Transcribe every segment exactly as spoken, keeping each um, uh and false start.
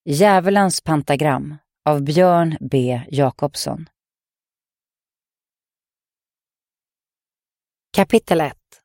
Djävulens pentagram av Björn B. Jakobsson. Kapitel ett.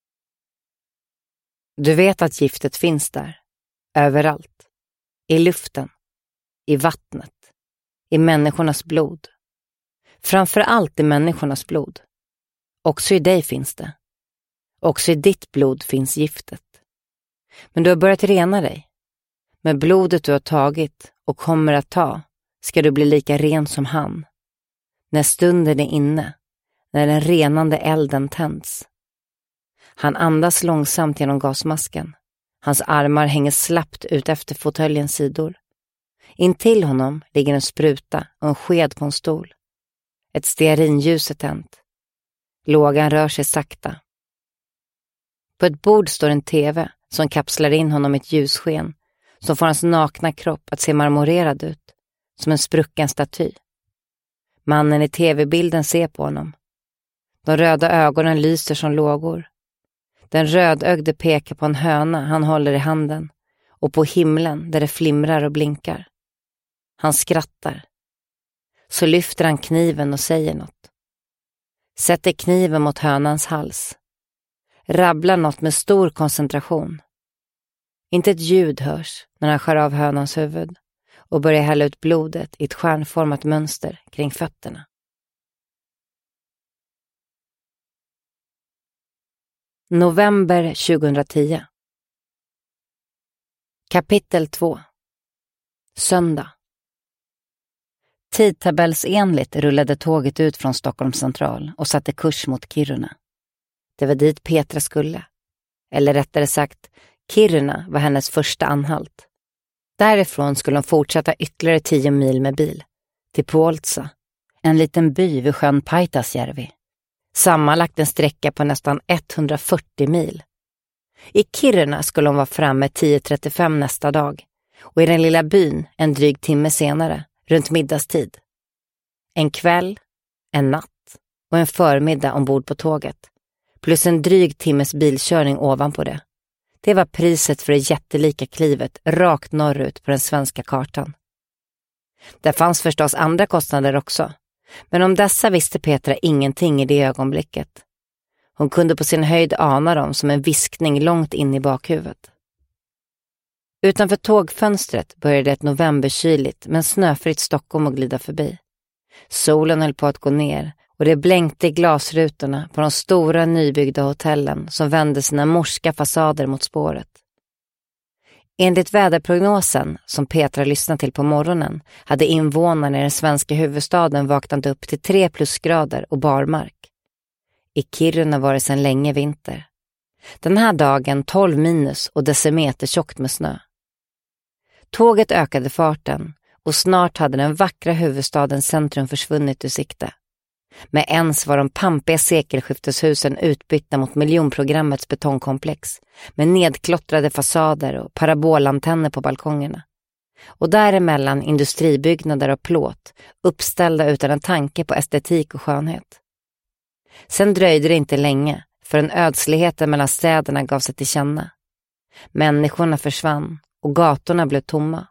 Du vet att giftet finns där, överallt. I luften, i vattnet, i människornas blod. Framför allt i människornas blod. Också i dig finns det. Också i ditt blod finns giftet. Men du har börjat rena dig. Med blodet du har tagit och kommer att ta ska du bli lika ren som han. När stunden är inne, när den renande elden tänds. Han andas långsamt genom gasmasken. Hans armar hänger slappt ut efter fåtöljens sidor. Intill honom ligger en spruta och en sked på en stol. Ett stearinljus är tänt. Lågan rör sig sakta. På ett bord står en tv som kapslar in honom i ett ljussken som får hans nakna kropp att se marmorerad ut, som en sprucken staty. Mannen i tv-bilden ser på honom. De röda ögonen lyser som lågor. Den rödögde pekar på en höna han håller i handen och på himlen där det flimrar och blinkar. Han skrattar. Så lyfter han kniven och säger något. Sätter kniven mot hönans hals. Rabblar något med stor koncentration. Inte ett ljud hörs när han skär av hönans huvud och börjar hälla ut blodet i ett stjärnformat mönster kring fötterna. November tjugohundratio. Kapitel två. Söndag. Tidtabellsenligt rullade tåget ut från Stockholms central och satte kurs mot Kiruna. Det var dit Petra skulle. Eller rättare sagt, Kiruna var hennes första anhalt. Därifrån skulle hon fortsätta ytterligare tio mil med bil. Till Puoltsa, en liten by vid sjön Paitasjärvi. Sammanlagt en sträcka på nästan etthundrafyrtio mil. I Kiruna skulle hon vara framme tio trettiofem nästa dag. Och i den lilla byn en dryg timme senare, runt middagstid. En kväll, en natt och en förmiddag ombord på tåget. Plus en dryg timmes bilkörning ovanpå det. Det var priset för det jättelika klivet rakt norrut på den svenska kartan. Det fanns förstås andra kostnader också. Men om dessa visste Petra ingenting i det ögonblicket. Hon kunde på sin höjd ana dem som en viskning långt in i bakhuvudet. Utanför tågfönstret började ett novemberkyligt men snöfritt Stockholm att glida förbi. Solen höll på att gå ner och det blänkte i glasrutorna på de stora nybyggda hotellen som vände sina morska fasader mot spåret. Enligt väderprognosen som Petra lyssnade till på morgonen hade invånarna i den svenska huvudstaden vaknat upp till tre plusgrader och barmark. I Kiruna var det sedan länge vinter. Den här dagen tolv minus och decimeter tjockt med snö. Tåget ökade farten och snart hade den vackra huvudstadens centrum försvunnit ur sikte. Med ens var de pampiga sekelskifteshusen utbytta mot miljonprogrammets betongkomplex med nedklottrade fasader och parabolantenner på balkongerna. Och däremellan industribyggnader och plåt uppställda utan en tanke på estetik och skönhet. Sen dröjde det inte länge förrän ödsligheten mellan städerna gav sig till känna. Människorna försvann och gatorna blev tomma.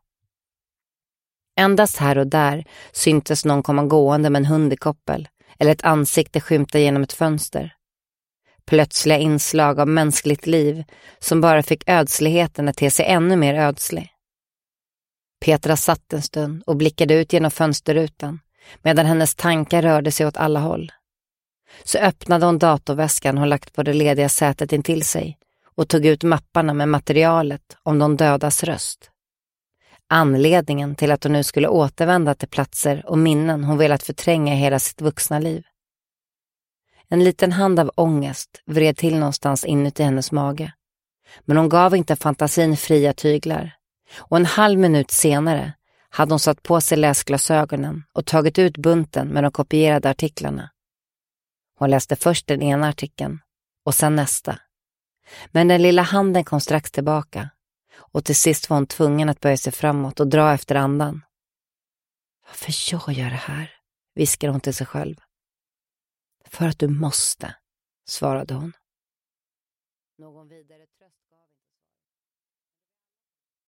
Endast här och där syntes någon komma gående med en hund i koppel eller ett ansikte skymta genom ett fönster. Plötsliga inslag av mänskligt liv som bara fick ödsligheten att te sig ännu mer ödslig. Petra satt en stund och blickade ut genom fönsterrutan medan hennes tankar rörde sig åt alla håll. Så öppnade hon datorväskan hon lagt på det lediga sätet intill sig och tog ut mapparna med materialet om de dödas röst. Anledningen till att hon nu skulle återvända till platser och minnen hon velat förtränga i hela sitt vuxna liv. En liten hand av ångest vred till någonstans inuti hennes mage. Men hon gav inte fantasin fria tyglar. Och en halv minut senare hade hon satt på sig läsglasögonen och tagit ut bunten med de kopierade artiklarna. Hon läste först den ena artikeln och sen nästa. Men den lilla handen kom strax tillbaka. Och till sist var hon tvungen att böja sig framåt och dra efter andan. Varför jag gör det här? Viskade hon till sig själv. För att du måste, svarade hon. Någon vidare